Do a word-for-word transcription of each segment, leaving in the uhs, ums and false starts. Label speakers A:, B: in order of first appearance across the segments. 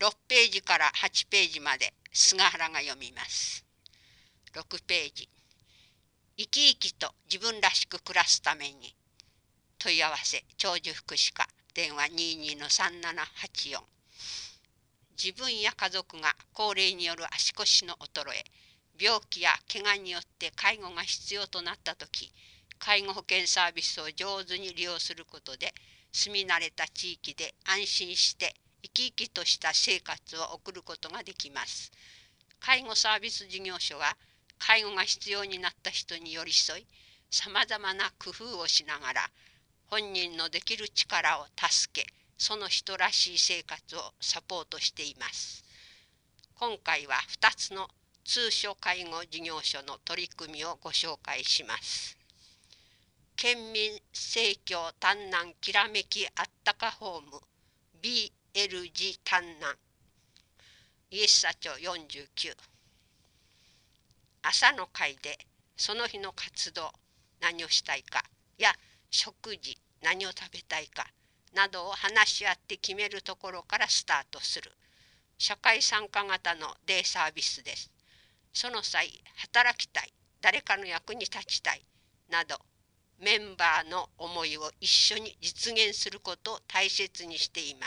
A: ろくページからはちページまで菅原が読みます。ろくページ。生き生きと自分らしく暮らすために。問い合わせ長寿福祉課電話 にじゅうにのさんななはちよん。自分や家族が高齢による足腰の衰え、病気や怪我によって介護が必要となったとき、介護保険サービスを上手に利用することで、住み慣れた地域で安心して生き生きとした生活を送ることができます。介護サービス事業所は、介護が必要になった人に寄り添い、さまざまな工夫をしながら、本人のできる力を助け、その人らしい生活をサポートしています。今回はふたつの通所介護事業所の取り組みをご紹介します。県民生協丹南きらめきあったかホーム ビーエルジー 丹南イエス社長よんじゅうきゅう。朝の会でその日の活動何をしたいかや食事何を食べたいかなどを話し合って決めるところからスタートする社会参加型のデイサービスです。その際働きたい、誰かの役に立ちたいなどメンバーの思いを一緒に実現することを大切にしています。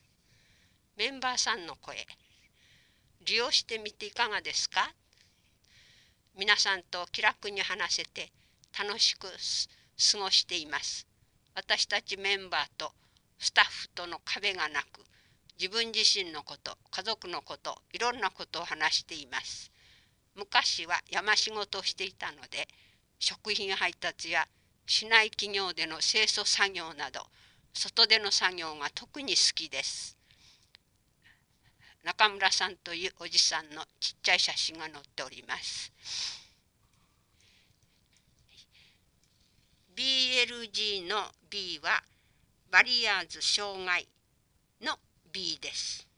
A: メンバーさんの声、利用してみていかがですか？皆さんと気楽に話せて楽しく過ごしています。私たちメンバーとスタッフとの壁がなく、自分自身のこと、家族のこと、いろんなことを話しています。昔は山仕事をしていたので、食品配達や市内企業での清掃作業など、外での作業が特に好きです。中村さんというおじさんのちっちゃい写真が載っております。ビーエルジー の B はバリアーズ障害の B です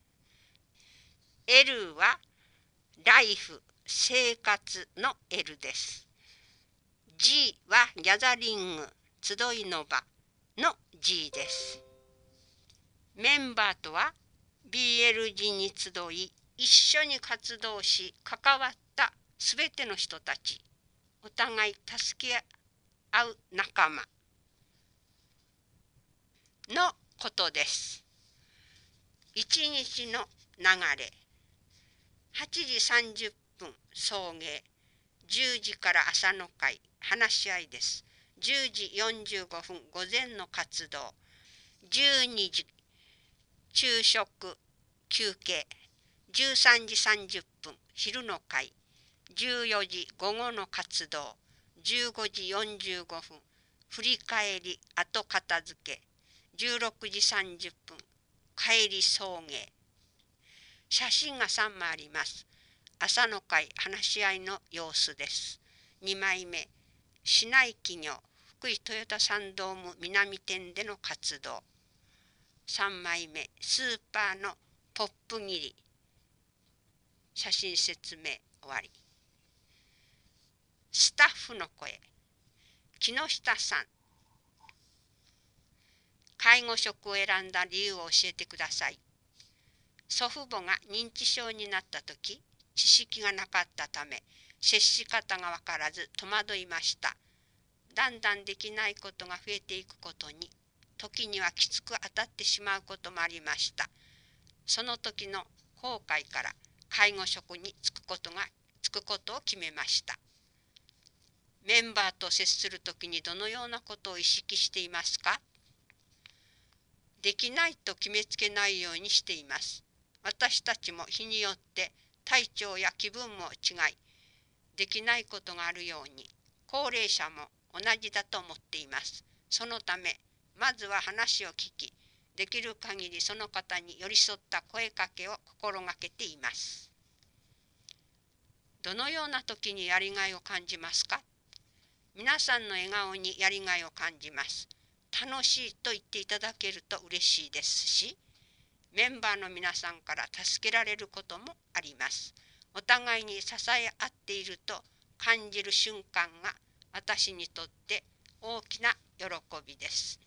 A: 。L はライフ生活の L です。G はギャザリング集いの場の G です。メンバーとは ビーエルジー に集い一緒に活動し関わったすべての人たち、お互い助け合う仲間のことです。一日の流れ、はちじさんじゅっぷん送迎、じゅうじから朝の会話し合いです。じゅうじよんじゅうごふん午前の活動、じゅうにじ昼食休憩、じゅうさんじさんじゅっぷん昼の会、じゅうよじ午後の活動、じゅうごじよんじゅうごふん振り返り後片付け、じゅうろくじさんじゅっぷん帰り送迎。写真がさんまいあります。朝の会話し合いの様子です。にまいめ、市内企業福井トヨタサンドーム南店での活動。さんまいめ、スーパーのポップ切り。写真説明終わり。スタッフの声、木下さん。介護職を選んだ理由を教えてください。祖父母が認知症になったとき、知識がなかったため、接し方がわからず戸惑いました。だんだんできないことが増えていくことに、時にはきつく当たってしまうこともありました。その時の後悔から介護職に就くことが就くことを決めました。メンバーと接するときにどのようなことを意識していますか？できないと決めつけないようにしています。私たちも日によって体調や気分も違い、できないことがあるように、高齢者も同じだと思っています。そのため、まずは話を聞き、できる限りその方に寄り添った声かけを心がけています。どのような時にやりがいを感じますか？皆さんの笑顔にやりがいを感じます。楽しいと言っていただけると嬉しいですし、メンバーの皆さんから助けられることもあります。お互いに支え合っていると感じる瞬間が私にとって大きな喜びです。